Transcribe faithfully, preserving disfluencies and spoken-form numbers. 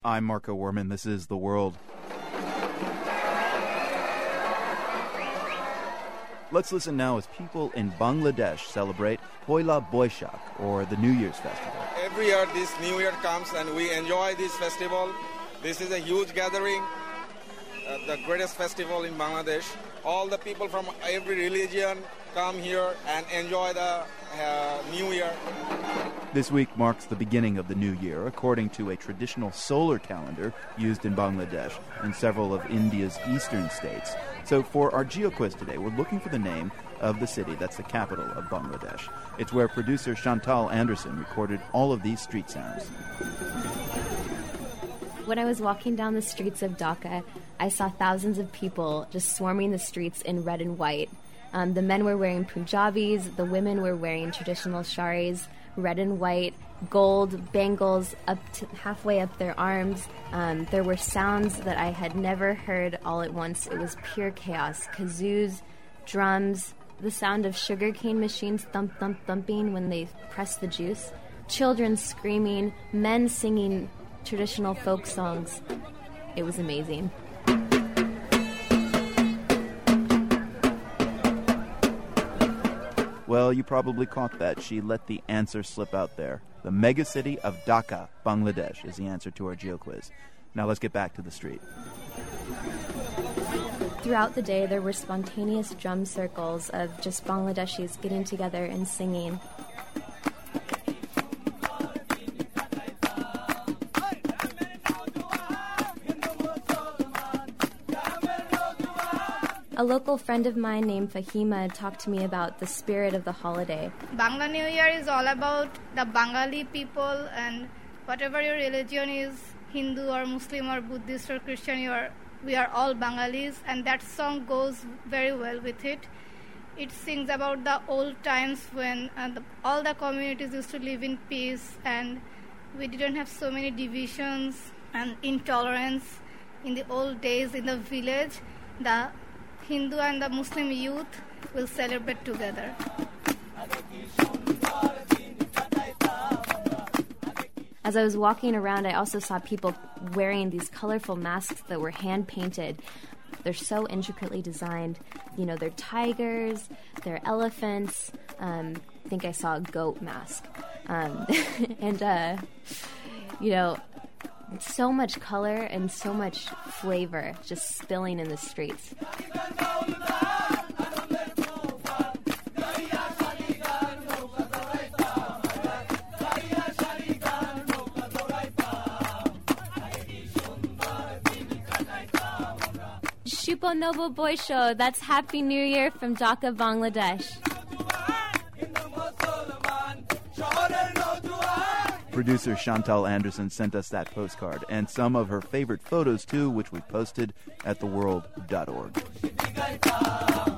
I'm Marco Werman. This is The World. Let's listen now as people in Bangladesh celebrate Poila Boishakh, or the New Year's Festival. Every year this New Year comes and we enjoy this festival. This is a huge gathering, uh, the greatest festival in Bangladesh. All the people from every religion come here and enjoy the uh, New Year. This week marks the beginning of the new year, according to a traditional solar calendar used in Bangladesh and several of India's eastern states. So for our GeoQuiz today, we're looking for the name of the city that's the capital of Bangladesh. It's where producer Chantal Anderson recorded all of these street sounds. When I was walking down the streets of Dhaka, I saw thousands of people just swarming the streets in red and white. Um, the men were wearing Punjabis, the women were wearing traditional sharis, red and white, gold bangles up to halfway up their arms. Um, there were sounds that I had never heard all at once. It was pure chaos. Kazoos, drums, the sound of sugarcane machines thump, thump, thumping when they press the juice, children screaming, men singing traditional folk songs. It was amazing. Well, you probably caught that. She let the answer slip out there. The megacity of Dhaka, Bangladesh, is the answer to our GeoQuiz. Now let's get back to the street. Throughout the day, there were spontaneous drum circles of just Bangladeshis getting together and singing. A local friend of mine named Fahima talked to me about the spirit of the holiday. Bangla New Year is all about the Bengali people, and whatever your religion is, Hindu or Muslim or Buddhist or Christian, you are, we are all Bengalis, and that song goes very well with it. It sings about the old times when uh, the, all the communities used to live in peace, and we didn't have so many divisions and intolerance. In the old days in the village, the Hindu and the Muslim youth will celebrate together. As I was walking around, I also saw people wearing these colorful masks that were hand-painted. They're so intricately designed. You know, they're tigers, they're elephants. Um, I think I saw a goat mask. Um, and, uh, you know, so much color and so much flavor just spilling in the streets. Shupo Nobo Boy Show, that's Happy New Year from Dhaka, Bangladesh. Producer Chantal Anderson sent us that postcard and some of her favorite photos too, which we posted at the world dot org.